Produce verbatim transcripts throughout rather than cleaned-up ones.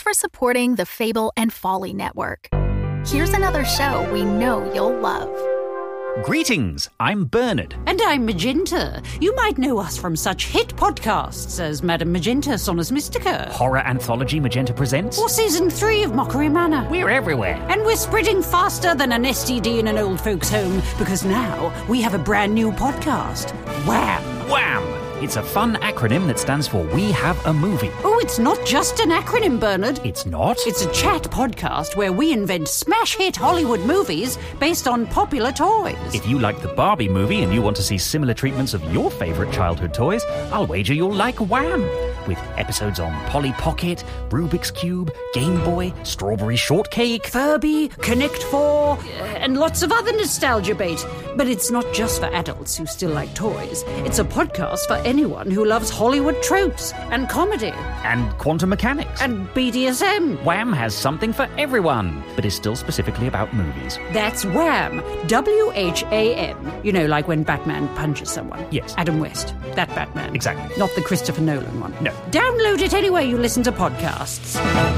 for supporting the Fable and Folly Network. Here's another show we know you'll love. Greetings, I'm Bernard. And I'm Magenta. You might know us from such hit podcasts as Madame Magenta, Sonus Mystica. Horror anthology Magenta Presents. Or Season three of Mockery Manor. We're everywhere. And we're spreading faster than an S T D in an old folks' home, because now we have a brand new podcast. Wham! Wham! It's a fun acronym that stands for We Have a Movie. Oh, it's not just an acronym, Bernard. It's not? It's a chat podcast where we invent smash hit Hollywood movies based on popular toys. If you like the Barbie movie and you want to see similar treatments of your favourite childhood toys, I'll wager you'll like Wham! With episodes on Polly Pocket, Rubik's Cube, Game Boy, Strawberry Shortcake, Furby, Connect Four, and lots of other nostalgia bait. But it's not just for adults who still like toys. It's a podcast for anyone who loves Hollywood tropes and comedy. And quantum mechanics. And B D S M. Wham has something for everyone, but is still specifically about movies. That's Wham! W H A M. You know, like when Batman punches someone. Yes. Adam West. That Batman. Exactly. Not the Christopher Nolan one. No. Download it anywhere you listen to podcasts.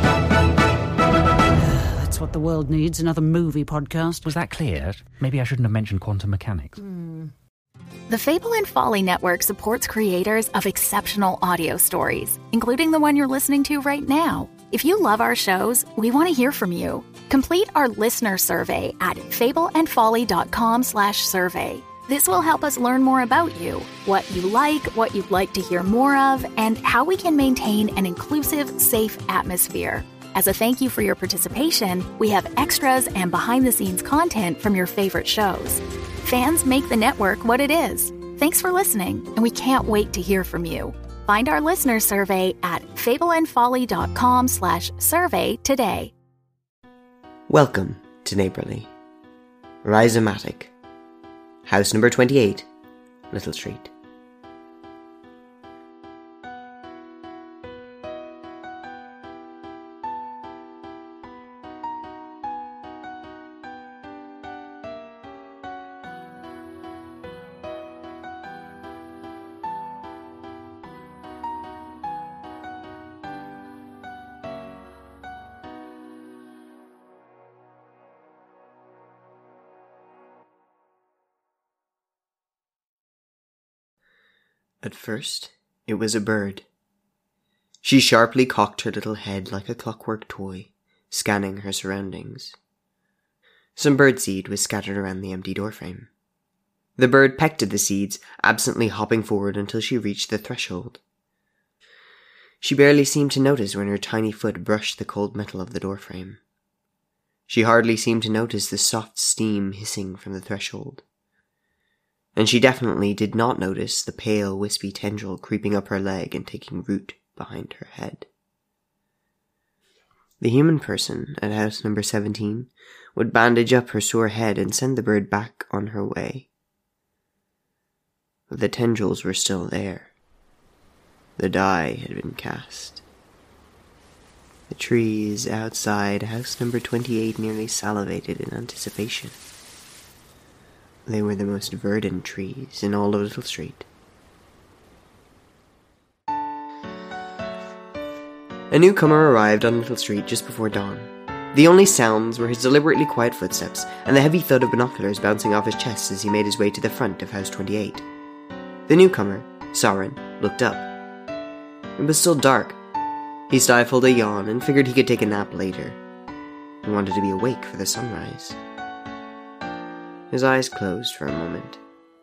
That's what the world needs, another movie podcast. Was that clear? Maybe I shouldn't have mentioned quantum mechanics. Mm. The Fable and Folly Network supports creators of exceptional audio stories, including the one you're listening to right now. If you love our shows, we want to hear from you. Complete our listener survey at fableandfolly.com slash survey. This will help us learn more about you, what you like, what you'd like to hear more of, and how we can maintain an inclusive, safe atmosphere. As a thank you for your participation, we have extras and behind-the-scenes content from your favorite shows. Fans make the network what it is. Thanks for listening, and we can't wait to hear from you. Find our listener survey at fableandfolly.com slash survey today. Welcome to Neighbourly. Rhizomatic. House number twenty-eight, Little Street. At first, it was a bird. She sharply cocked her little head like a clockwork toy, scanning her surroundings. Some birdseed was scattered around the empty doorframe. The bird pecked at the seeds, absently hopping forward until she reached the threshold. She barely seemed to notice when her tiny foot brushed the cold metal of the doorframe. She hardly seemed to notice the soft steam hissing from the threshold. And she definitely did not notice the pale, wispy tendril creeping up her leg and taking root behind her head. The human person at house number seventeen would bandage up her sore head and send the bird back on her way. But the tendrils were still there. The die had been cast. The trees outside house number twenty-eight nearly salivated in anticipation. They were the most verdant trees in all of Little Street. A newcomer arrived on Little Street just before dawn. The only sounds were his deliberately quiet footsteps and the heavy thud of binoculars bouncing off his chest as he made his way to the front of house twenty-eight. The newcomer, Soren, looked up. It was still dark. He stifled a yawn and figured he could take a nap later. He wanted to be awake for the sunrise. His eyes closed for a moment.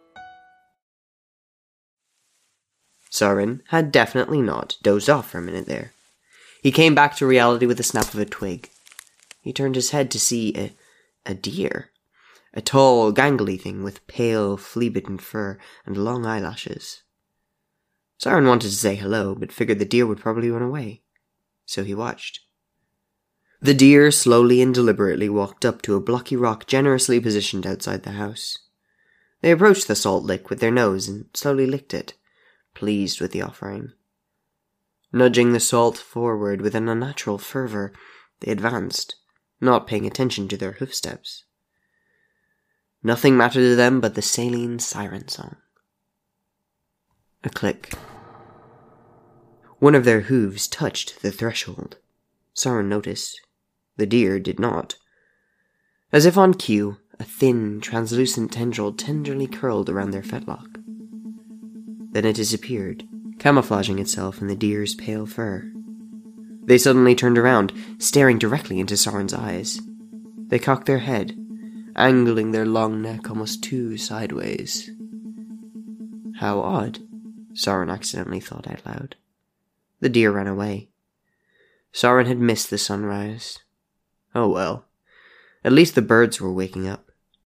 Soren had definitely not dozed off for a minute there. He came back to reality with a snap of a twig. He turned his head to see a, a deer. A tall, gangly thing with pale, flea-bitten fur and long eyelashes. Soren wanted to say hello, but figured the deer would probably run away. So he watched. The deer slowly and deliberately walked up to a blocky rock generously positioned outside the house. They approached the salt lick with their nose and slowly licked it, pleased with the offering. Nudging the salt forward with an unnatural fervour, they advanced, not paying attention to their hoofsteps. Nothing mattered to them but the saline siren song. A click. One of their hooves touched the threshold. Sauron noticed. The deer did not. As if on cue, a thin, translucent tendril tenderly curled around their fetlock. Then it disappeared, camouflaging itself in the deer's pale fur. They suddenly turned around, staring directly into Sauron's eyes. They cocked their head, angling their long neck almost too sideways. How odd, Sauron accidentally thought out loud. The deer ran away. Sauron had missed the sunrise. Oh well, at least the birds were waking up.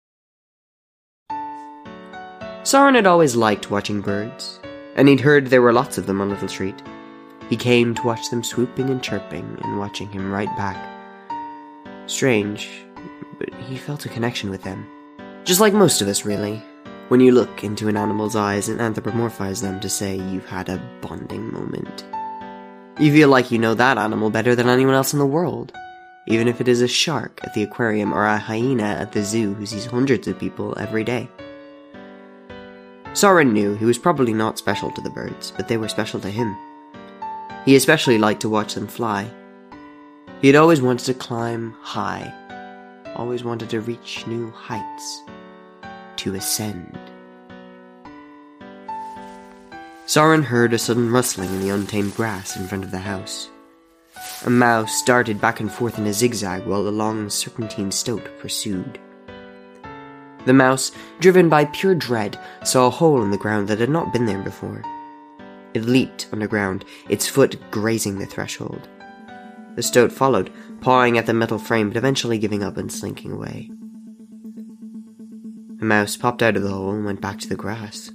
Sauron had always liked watching birds, and he'd heard there were lots of them on Little Street. He came to watch them swooping and chirping, and watching him right back. Strange, but he felt a connection with them. Just like most of us, really. When you look into an animal's eyes and anthropomorphize them to say you've had a bonding moment. You feel like you know that animal better than anyone else in the world, even if it is a shark at the aquarium or a hyena at the zoo who sees hundreds of people every day. Sauron knew he was probably not special to the birds, but they were special to him. He especially liked to watch them fly. He had always wanted to climb high, always wanted to reach new heights, to ascend. Sauron heard a sudden rustling in the untamed grass in front of the house. A mouse darted back and forth in a zigzag while the long serpentine stoat pursued. The mouse, driven by pure dread, saw a hole in the ground that had not been there before. It leaped underground, its foot grazing the threshold. The stoat followed, pawing at the metal frame but eventually giving up and slinking away. The mouse popped out of the hole and went back to the grass.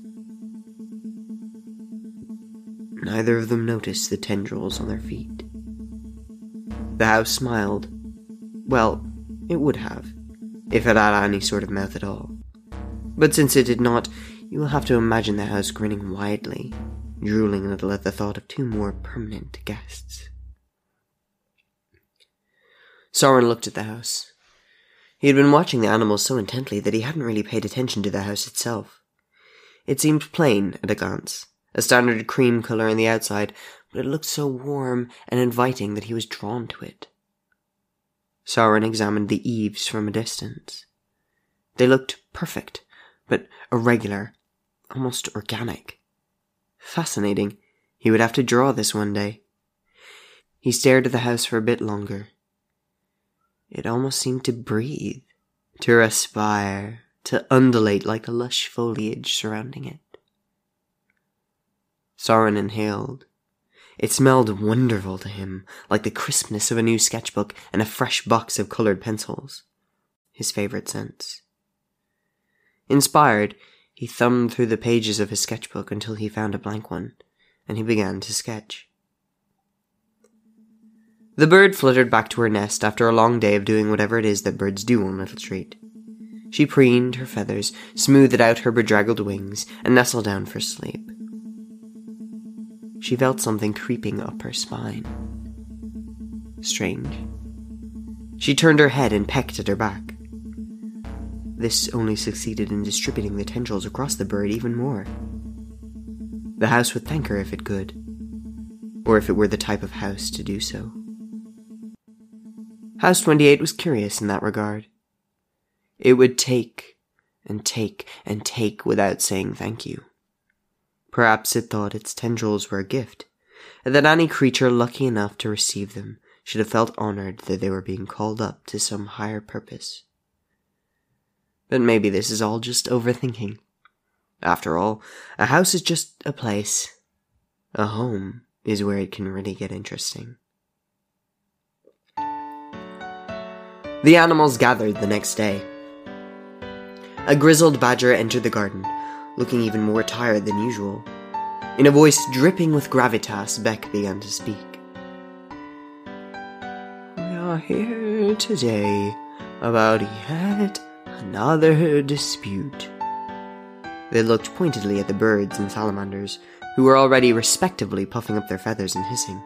Neither of them noticed the tendrils on their feet. The house smiled. Well, it would have, if it had any sort of mouth at all. But since it did not, you will have to imagine the house grinning widely, drooling a little at the thought of two more permanent guests. Sauron looked at the house. He had been watching the animals so intently that he hadn't really paid attention to the house itself. It seemed plain at a glance, a standard cream colour on the outside, but it looked so warm and inviting that he was drawn to it. Sauron examined the eaves from a distance. They looked perfect, but irregular, almost organic. Fascinating. He would have to draw this one day. He stared at the house for a bit longer. It almost seemed to breathe, to respire, to undulate like the lush foliage surrounding it. Sauron inhaled. It smelled wonderful to him, like the crispness of a new sketchbook and a fresh box of coloured pencils. His favourite scents. Inspired, he thumbed through the pages of his sketchbook until he found a blank one, and he began to sketch. The bird fluttered back to her nest after a long day of doing whatever it is that birds do on Little Street. She preened her feathers, smoothed out her bedraggled wings, and nestled down for sleep. She felt something creeping up her spine. Strange. She turned her head and pecked at her back. This only succeeded in distributing the tendrils across the bird even more. The house would thank her if it could, or if it were the type of house to do so. House twenty-eight was curious in that regard. It would take and take and take without saying thank you. Perhaps it thought its tendrils were a gift, and that any creature lucky enough to receive them should have felt honoured that they were being called up to some higher purpose. But maybe this is all just overthinking. After all, a house is just a place. A home is where it can really get interesting. The animals gathered the next day. A grizzled badger entered the garden, looking even more tired than usual. In a voice dripping with gravitas, Beck began to speak. We are here today about yet another dispute. They looked pointedly at the birds and salamanders, who were already respectively puffing up their feathers and hissing.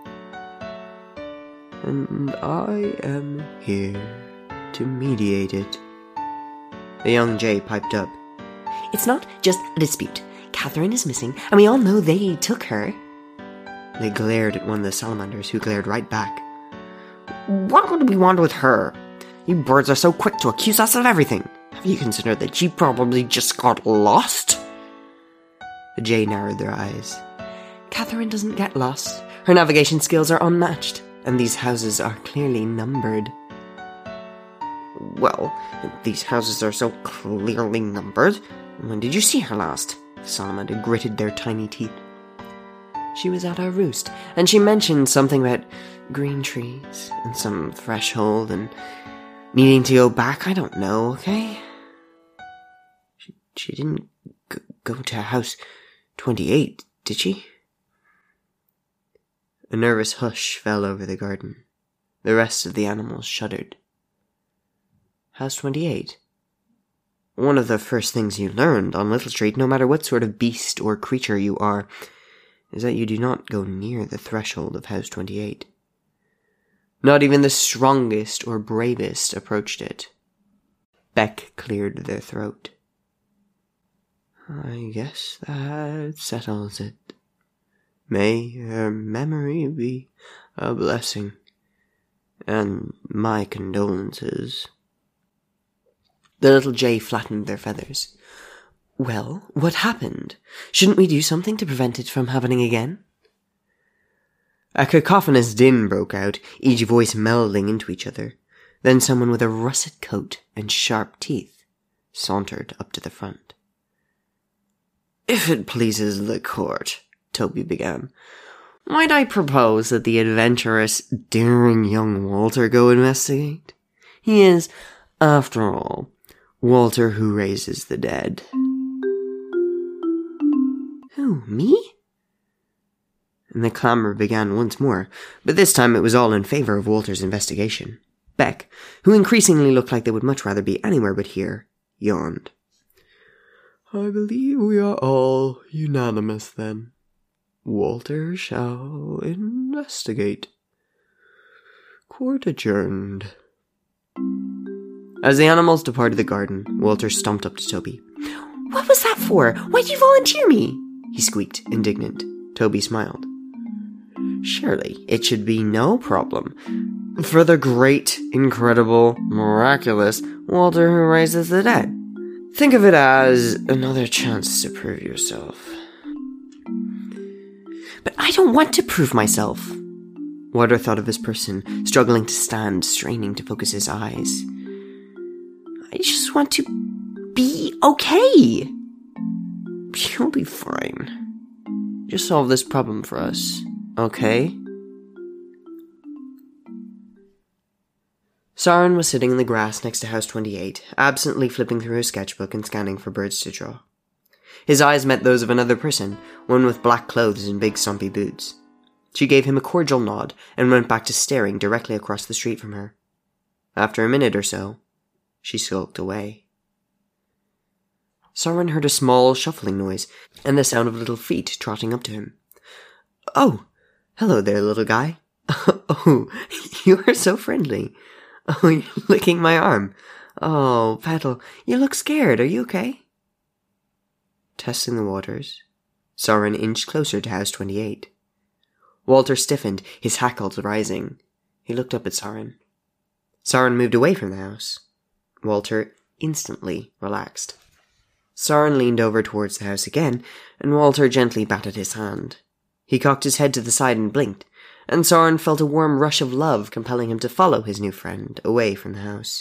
And I am here to mediate it. The young jay piped up. It's not just a dispute. Catherine is missing, and we all know they took her. They glared at one of the salamanders, who glared right back. what would we want with her? You birds are so quick to accuse us of everything. Have you considered that she probably just got lost? The Jay narrowed their eyes. Catherine doesn't get lost. Her navigation skills are unmatched, and these houses are clearly numbered. Well, these houses are so clearly numbered. When did you see her last? Salamandra gritted their tiny teeth. She was at our roost, and she mentioned something about green trees and some threshold and needing to go back. I don't know, okay? She, she didn't g- go to house twenty-eight, did she? A nervous hush fell over the garden. The rest of the animals shuddered. House twenty-eight? One of the first things you learned on Little Street, no matter what sort of beast or creature you are, is that you do not go near the threshold of House twenty-eight. Not even the strongest or bravest approached it. Beck cleared their throat. I guess that settles it. May her memory be a blessing, and my condolences. The little jay flattened their feathers. Well, what happened? Shouldn't we do something to prevent it from happening again? A cacophonous din broke out, each voice melding into each other. Then someone with a russet coat and sharp teeth sauntered up to the front. If it pleases the court, Toby began, might I propose that the adventurous, daring young Walter go investigate? He is, after all, Walter who raises the dead. Who, me? And the clamour began once more, but this time it was all in favour of Walter's investigation. Beck, who increasingly looked like they would much rather be anywhere but here, yawned. I believe we are all unanimous then. Walter shall investigate. Court adjourned. As the animals departed the garden, Walter stomped up to Toby. What was that for? Why'd you volunteer me? He squeaked, indignant. Toby smiled. Surely it should be no problem. For the great, incredible, miraculous Walter who raises the dead. Think of it as another chance to prove yourself. But I don't want to prove myself. Walter thought of his person, struggling to stand, straining to focus his eyes. I just want to be okay. You'll be fine. Just solve this problem for us, okay? Saren was sitting in the grass next to House twenty-eight, absently flipping through her sketchbook and scanning for birds to draw. His eyes met those of another person, one with black clothes and big stumpy boots. She gave him a cordial nod and went back to staring directly across the street from her. After a minute or so, she skulked away. Saren heard a small shuffling noise and the sound of little feet trotting up to him. Oh, hello there, little guy. Oh, you are so friendly. Oh, you're licking my arm. Oh, Petal, you look scared. Are you okay? Testing the waters, Saren inched closer to House twenty-eight. Walter stiffened, his hackles rising. He looked up at Saren. Saren moved away from the house. Walter instantly relaxed. Saren leaned over towards the house again, and Walter gently batted his hand. He cocked his head to the side and blinked, and Saren felt a warm rush of love compelling him to follow his new friend away from the house.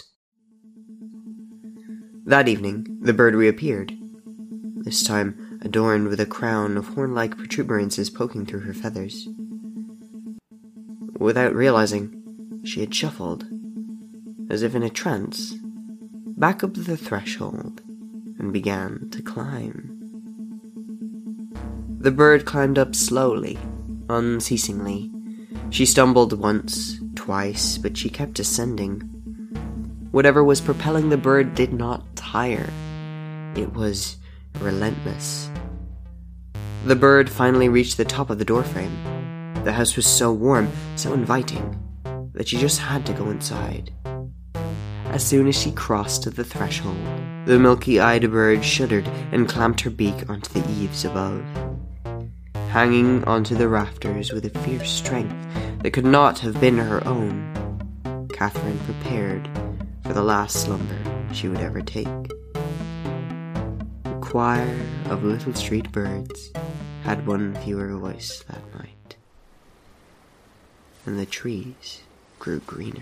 That evening, the bird reappeared, this time adorned with a crown of horn-like protuberances poking through her feathers. Without realizing, she had shuffled, as if in a trance, back up the threshold and began to climb. The bird climbed up slowly, unceasingly. She stumbled once, twice, but she kept ascending. Whatever was propelling the bird did not tire. It was relentless. The bird finally reached the top of the doorframe. The house was so warm, so inviting, that she just had to go inside. As soon as she crossed the threshold, the milky-eyed bird shuddered and clamped her beak onto the eaves above. Hanging onto the rafters with a fierce strength that could not have been her own Catherine prepared for the last slumber she would ever take. The choir of little street birds had one fewer voice that night, and the trees grew greener.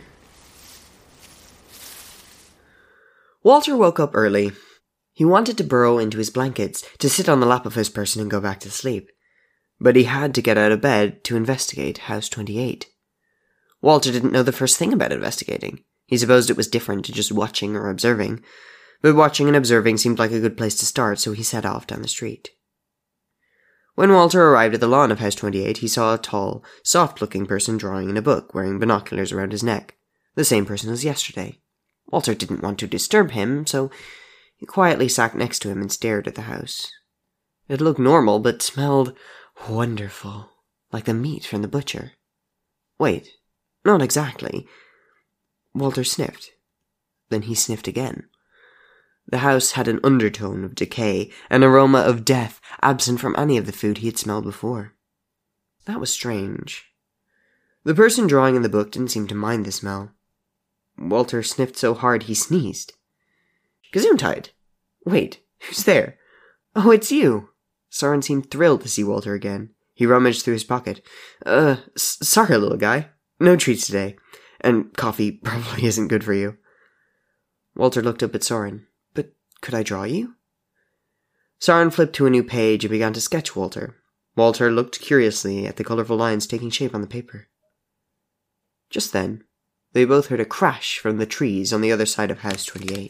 Walter woke up early. He wanted to burrow into his blankets, to sit on the lap of his person and go back to sleep. But he had to get out of bed to investigate House twenty-eight. Walter didn't know the first thing about investigating. He supposed it was different to just watching or observing, but watching and observing seemed like a good place to start, so he set off down the street. When Walter arrived at the lawn of House twenty-eight, he saw a tall, soft-looking person drawing in a book, wearing binoculars around his neck, the same person as yesterday. Walter didn't want to disturb him, so he quietly sat next to him and stared at the house. It looked normal, but smelled wonderful, like the meat from the butcher. Wait, not exactly. Walter sniffed. Then he sniffed again. The house had an undertone of decay, an aroma of death, absent from any of the food he had smelled before. That was strange. The person drawing in the book didn't seem to mind the smell. Walter sniffed so hard he sneezed. Gesundheit! Wait, who's there? Oh, it's you! Soren seemed thrilled to see Walter again. He rummaged through his pocket. Uh, s- sorry, little guy. No treats today. And coffee probably isn't good for you. Walter looked up at Soren. But could I draw you? Soren flipped to a new page and began to sketch Walter. Walter looked curiously at the colourful lines taking shape on the paper. Just then, they both heard a crash from the trees on the other side of House twenty-eight.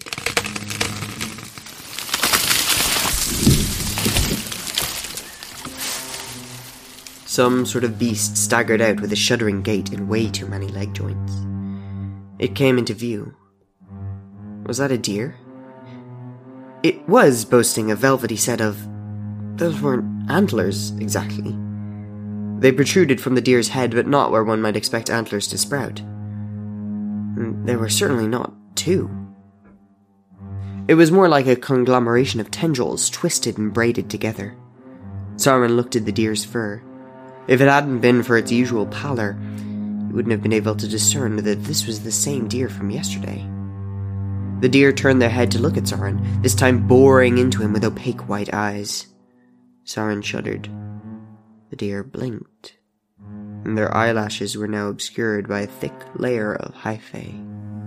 Some sort of beast staggered out with a shuddering gait and way too many leg joints. It came into view. Was that a deer? It was boasting a velvety set of... Those weren't antlers, exactly. They protruded from the deer's head, but not where one might expect antlers to sprout. And they were certainly not two. It was more like a conglomeration of tendrils twisted and braided together. Soren looked at the deer's fur. If it hadn't been for its usual pallor, he wouldn't have been able to discern that this was the same deer from yesterday. The deer turned their head to look at Soren, this time boring into him with opaque white eyes. Soren shuddered. The deer blinked, and their eyelashes were now obscured by a thick layer of hyphae.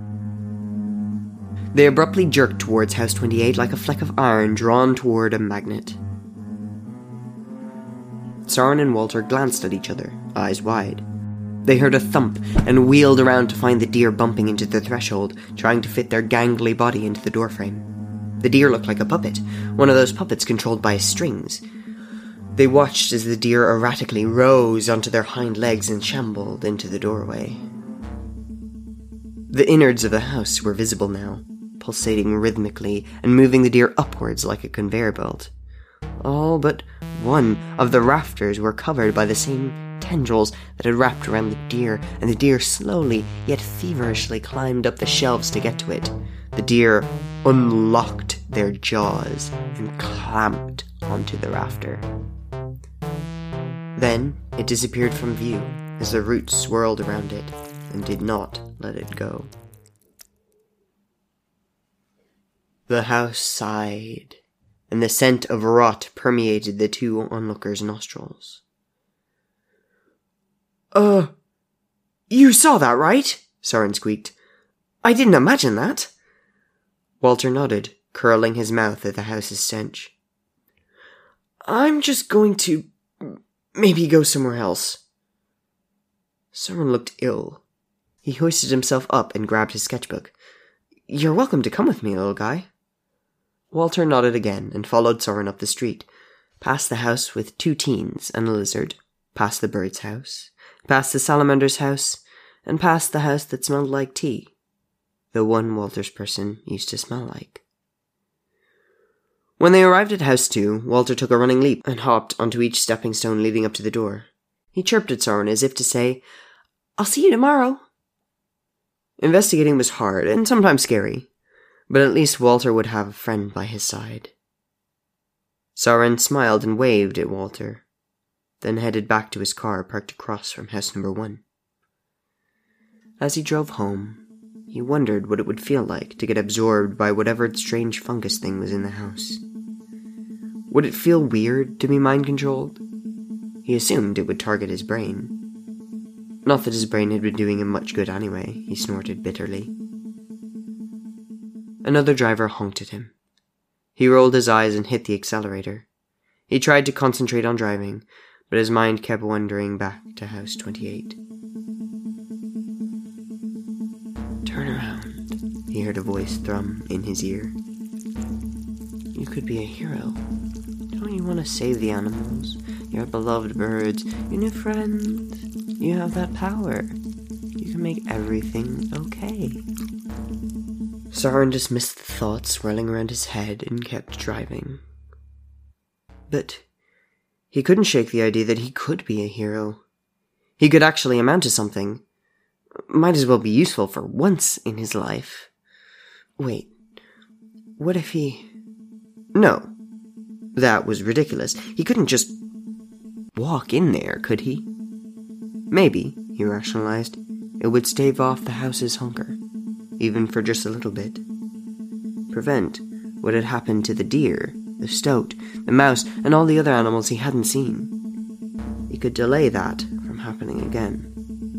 They abruptly jerked towards House twenty-eight like a fleck of iron drawn toward a magnet. Soren and Walter glanced at each other, eyes wide. They heard a thump and wheeled around to find the deer bumping into the threshold, trying to fit their gangly body into the doorframe. The deer looked like a puppet, one of those puppets controlled by strings. They watched as the deer erratically rose onto their hind legs and shambled into the doorway. The innards of the house were visible now, pulsating rhythmically and moving the deer upwards like a conveyor belt. All but one of the rafters were covered by the same tendrils that had wrapped around the deer, and the deer slowly yet feverishly climbed up the shelves to get to it. The deer unlocked their jaws and clamped onto the rafter. Then it disappeared from view as the roots swirled around it and did not let it go. The house sighed, and the scent of rot permeated the two onlookers' nostrils. Uh, you saw that, right? Soren squeaked. I didn't imagine that. Walter nodded, curling his mouth at the house's stench. I'm just going to maybe go somewhere else. Soren looked ill. He hoisted himself up and grabbed his sketchbook. You're welcome to come with me, little guy. Walter nodded again and followed Soren up the street, past the house with two teens and a lizard, past the bird's house, past the salamander's house, and past the house that smelled like tea, the one Walter's person used to smell like. When they arrived at house two, Walter took a running leap and hopped onto each stepping stone leading up to the door. He chirped at Soren as if to say, I'll see you tomorrow. Investigating was hard and sometimes scary, but at least Walter would have a friend by his side. Soren smiled and waved at Walter, then headed back to his car parked across from house number one. As he drove home, He wondered what it would feel like to get absorbed by whatever strange fungus thing was in the house. Would it feel weird to be mind-controlled? He assumed it would target his brain. Not that his brain had been doing him much good anyway, he snorted bitterly. Another driver honked at him. He rolled his eyes and hit the accelerator. He tried to concentrate on driving, but his mind kept wandering back to House twenty-eight. Turn around, he heard a voice thrum in his ear. You could be a hero. Don't you want to save the animals, your beloved birds, your new friends? You have that power. You can make everything okay. Soren dismissed the thoughts swirling around his head and kept driving. But he couldn't shake the idea that he could be a hero. He could actually amount to something. Might as well be useful for once in his life. Wait, what if he... No, that was ridiculous. He couldn't just walk in there, could he? Maybe, he rationalized, it would stave off the house's hunger, even for just a little bit. Prevent what had happened to the deer, the stoat, the mouse, and all the other animals he hadn't seen. He could delay that from happening again.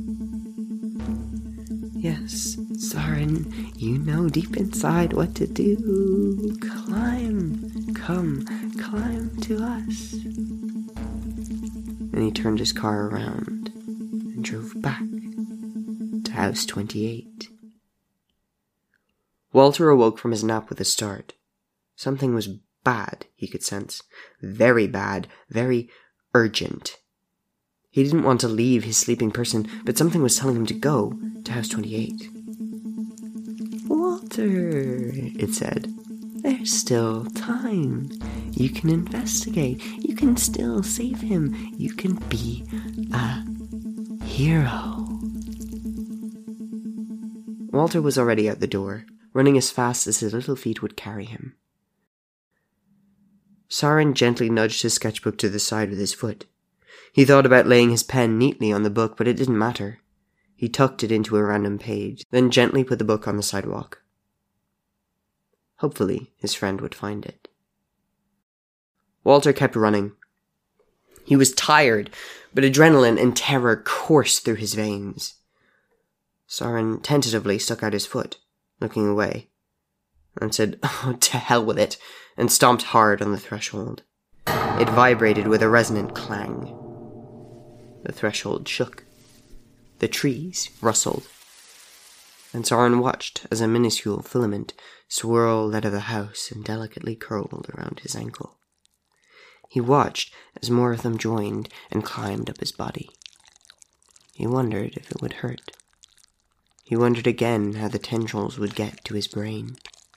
Yes, Soren, you know deep inside what to do. Climb, come, climb to us. And he turned his car around and drove back to House twenty-eight. Walter awoke from his nap with a start. Something was bad, he could sense. Very bad, very urgent. He didn't want to leave his sleeping person, but something was telling him to go to House twenty-eight. Walter, it said, there's still time. You can investigate. You can still save him. You can be a hero. Walter was already out the door, running as fast as his little feet would carry him. Soren gently nudged his sketchbook to the side with his foot. He thought about laying his pen neatly on the book, but it didn't matter. He tucked it into a random page, then gently put the book on the sidewalk. Hopefully, his friend would find it. Walter kept running. He was tired, but adrenaline and terror coursed through his veins. Soren tentatively stuck out his foot, looking away, and said, "Oh, to hell with it," and stomped hard on the threshold. It vibrated with a resonant clang. The threshold shook. The trees rustled. And Soren watched as a minuscule filament swirled out of the house and delicately curled around his ankle. He watched as more of them joined and climbed up his body. He wondered if it would hurt. He wondered again how the tendrils would get to his brain.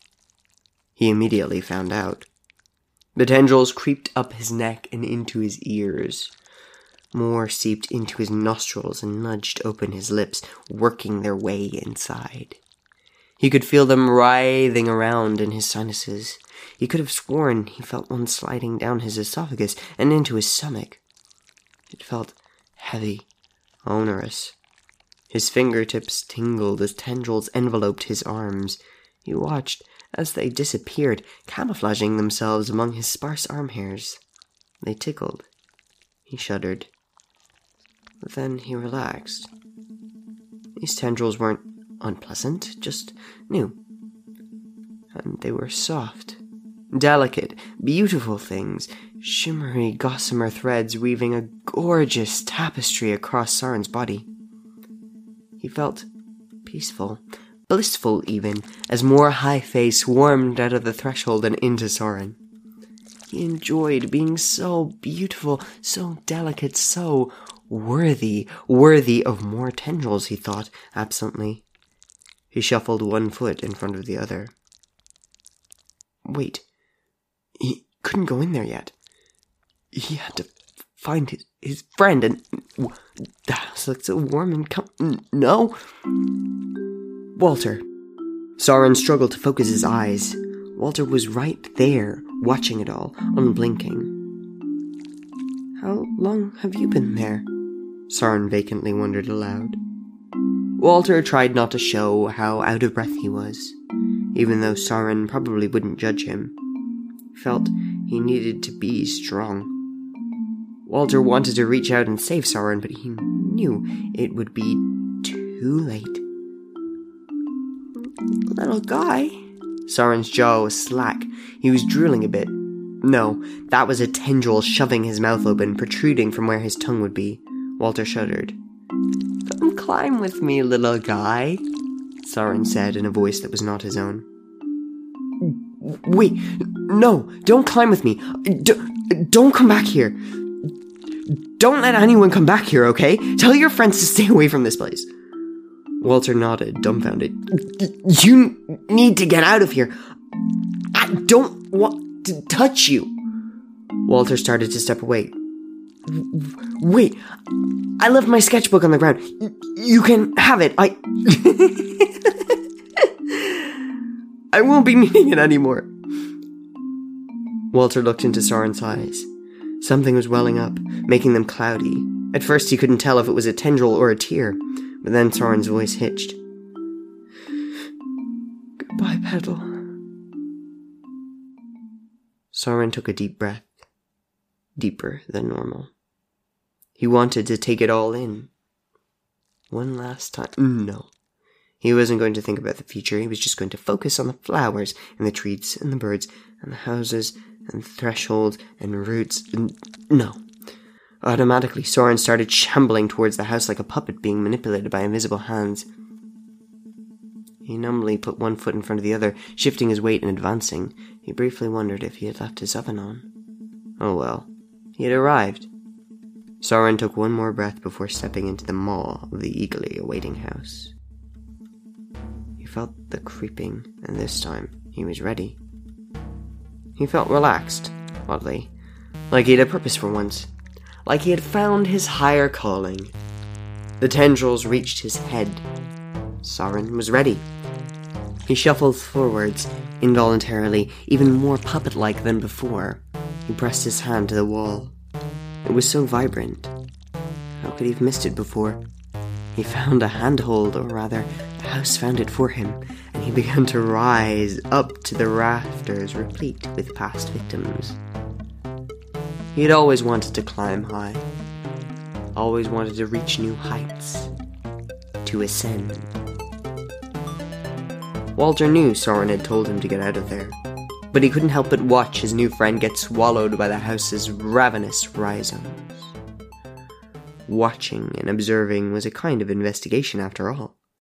He immediately found out. The tendrils creeped up his neck and into his ears. More seeped into his nostrils and nudged open his lips, working their way inside. He could feel them writhing around in his sinuses. He could have sworn he felt one sliding down his esophagus and into his stomach. It felt heavy, onerous. His fingertips tingled as tendrils enveloped his arms. He watched as they disappeared, camouflaging themselves among his sparse arm hairs. They tickled. He shuddered. But then he relaxed. These tendrils weren't unpleasant, just new. And they were soft, delicate, beautiful things, shimmery gossamer threads weaving a gorgeous tapestry across Soren's body. He felt peaceful, blissful even, as more high-fae swarmed out of the threshold and into Soren. He enjoyed being so beautiful, so delicate, so worthy, worthy of more tendrils, he thought, absently. He shuffled one foot in front of the other. Wait, he couldn't go in there yet. He had to find his, his friend, and the house looked so warm and com- no. Walter. Soren struggled to focus his eyes. Walter was right there, watching it all, unblinking. How long have you been there? Soren vacantly wondered aloud. Walter tried not to show how out of breath he was, even though Soren probably wouldn't judge him. He felt he needed to be strong. Walter wanted to reach out and save Soren, but he knew it would be too late. Little guy. Soren's jaw was slack. He was drooling a bit. No, that was a tendril shoving his mouth open, protruding from where his tongue would be. Walter shuddered. Come climb with me, little guy, Soren said in a voice that was not his own. Wait, no, don't climb with me. D- don't come back here. Don't let anyone come back here, okay? Tell your friends to stay away from this place. Walter nodded, dumbfounded. You need to get out of here. I don't want to touch you. Walter started to step away. Wait, I left my sketchbook on the ground. You can have it. I... I won't be needing it anymore. Walter looked into Soren's eyes. Something was welling up, making them cloudy. At first he couldn't tell if it was a tendril or a tear, but then Soren's voice hitched. Goodbye, Petal. Soren took a deep breath. Deeper than normal. He wanted to take it all in. One last time. No. He wasn't going to think about the future. He was just going to focus on the flowers and the trees and the birds and the houses and the thresholds and roots. And no. Automatically, Soren started shambling towards the house like a puppet being manipulated by invisible hands. He numbly put one foot in front of the other, shifting his weight and advancing. He briefly wondered if he had left his oven on. Oh well. He had arrived. Soren took one more breath before stepping into the maw of the eagerly awaiting house. He felt the creeping, and this time he was ready. He felt relaxed, oddly, like he had a purpose for once, like he had found his higher calling. The tendrils reached his head. Soren was ready. He shuffled forwards, involuntarily, even more puppet-like than before. He pressed his hand to the wall. It was so vibrant. How could he have missed it before? He found a handhold, or rather, the house found it for him, and he began to rise up to the rafters replete with past victims. He had always wanted to climb high. Always wanted to reach new heights. To ascend. Walter knew Soren had told him to get out of there, but he couldn't help but watch his new friend get swallowed by the house's ravenous rhizomes. Watching and observing was a kind of investigation after all.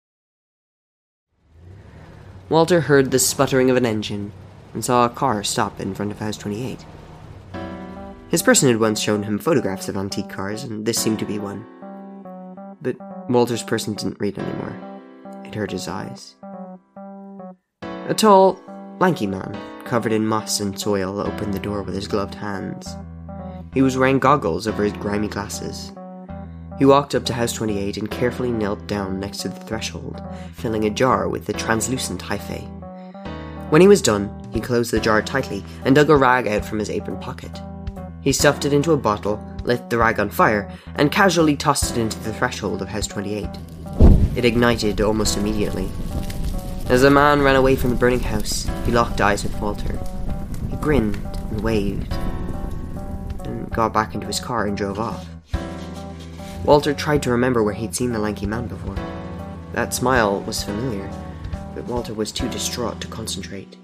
Walter heard the sputtering of an engine and saw a car stop in front of House twenty-eight. His person had once shown him photographs of antique cars, and this seemed to be one. But Walter's person didn't read anymore. It hurt his eyes. A tall, lanky man, covered in moss and soil, opened the door with his gloved hands. He was wearing goggles over his grimy glasses. He walked up to House twenty-eight and carefully knelt down next to the threshold, filling a jar with the translucent hyphae. When he was done, he closed the jar tightly and dug a rag out from his apron pocket. He stuffed it into a bottle, lit the rag on fire, and casually tossed it into the threshold of House twenty-eight. It ignited almost immediately. As the man ran away from the burning house, he locked eyes with Walter. He grinned and waved, and got back into his car and drove off. Walter tried to remember where he'd seen the lanky man before. That smile was familiar, but Walter was too distraught to concentrate.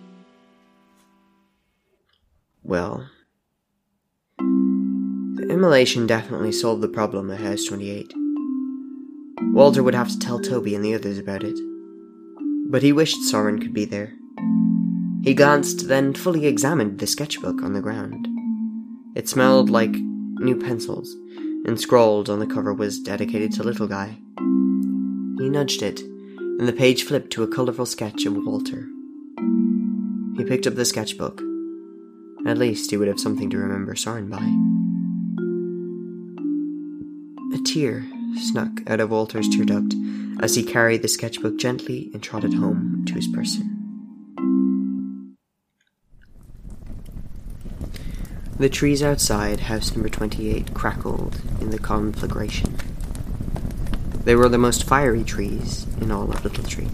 Well, the immolation definitely solved the problem at House twenty-eight. Walter would have to tell Toby and the others about it. But he wished Soren could be there. He glanced, then fully examined the sketchbook on the ground. It smelled like new pencils, and scrawled on the cover was dedicated to Little Guy. He nudged it, and the page flipped to a colourful sketch of Walter. He picked up the sketchbook. At least he would have something to remember Soren by. A tear snuck out of Walter's tear duct as he carried the sketchbook gently and trotted home to his person. The trees outside house number twenty-eight crackled in the conflagration. They were the most fiery trees in all of Little Treat.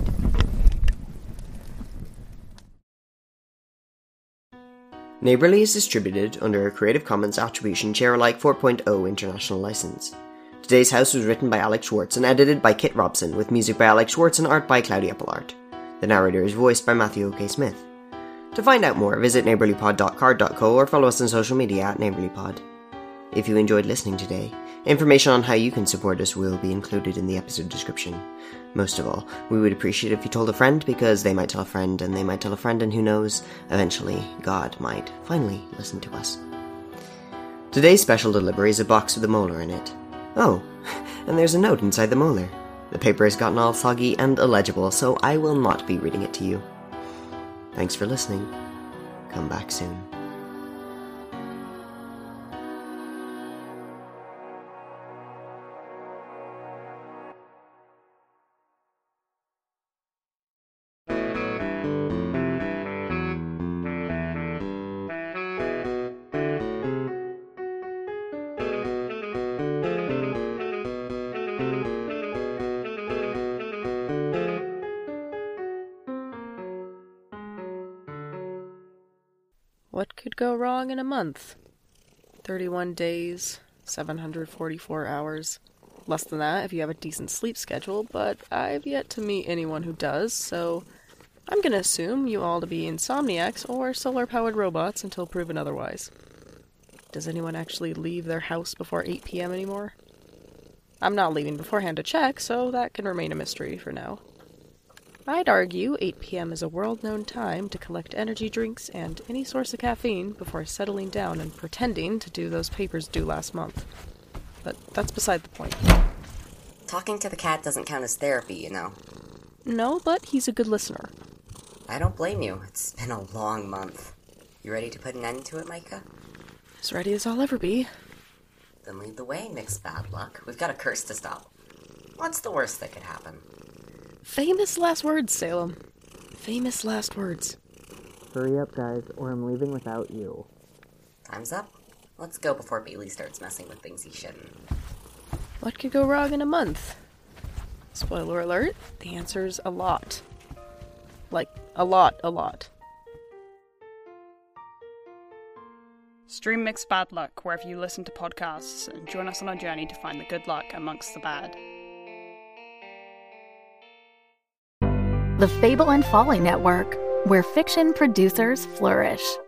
Neighbourly is distributed under a Creative Commons Attribution Share-alike four point oh international license. Today's house was written by Alex Schwartz and edited by Kit Robson, with music by Alex Schwartz and art by Cloudy Appleart. The narrator is voiced by Matthew O K. Smith. To find out more, visit neighbourly pod dot card dot co or follow us on social media at neighbourlypod. If you enjoyed listening today, information on how you can support us will be included in the episode description. Most of all, we would appreciate if you told a friend, because they might tell a friend, and they might tell a friend, and who knows, eventually, God might finally listen to us. Today's special delivery is a box with a molar in it. Oh, and there's a note inside the molar. The paper has gotten all soggy and illegible, so I will not be reading it to you. Thanks for listening. Come back soon. What could go wrong in a month? thirty-one days, seven hundred forty-four hours. Less than that if you have a decent sleep schedule, but I've yet to meet anyone who does, so I'm gonna assume you all to be insomniacs or solar-powered robots until proven otherwise. Does anyone actually leave their house before eight p.m. anymore? I'm not leaving beforehand to check, so that can remain a mystery for now. I'd argue eight p.m. is a world-known time to collect energy drinks and any source of caffeine before settling down and pretending to do those papers due last month. But that's beside the point. Talking to the cat doesn't count as therapy, you know. No, but he's a good listener. I don't blame you. It's been a long month. You ready to put an end to it, Micah? As ready as I'll ever be. Then lead the way, mixed bad luck. We've got a curse to stop. What's the worst that could happen? Famous last words, Salem. Famous last words. Hurry up, guys, or I'm leaving without you. Time's up. Let's go before Bailey starts messing with things he shouldn't. What could go wrong in a month? Spoiler alert, the answer's a lot. Like, a lot, a lot. Stream Mixed Bad Luck wherever you listen to podcasts and join us on our journey to find the good luck amongst the bad. The Fable and Folly Network, where fiction producers flourish.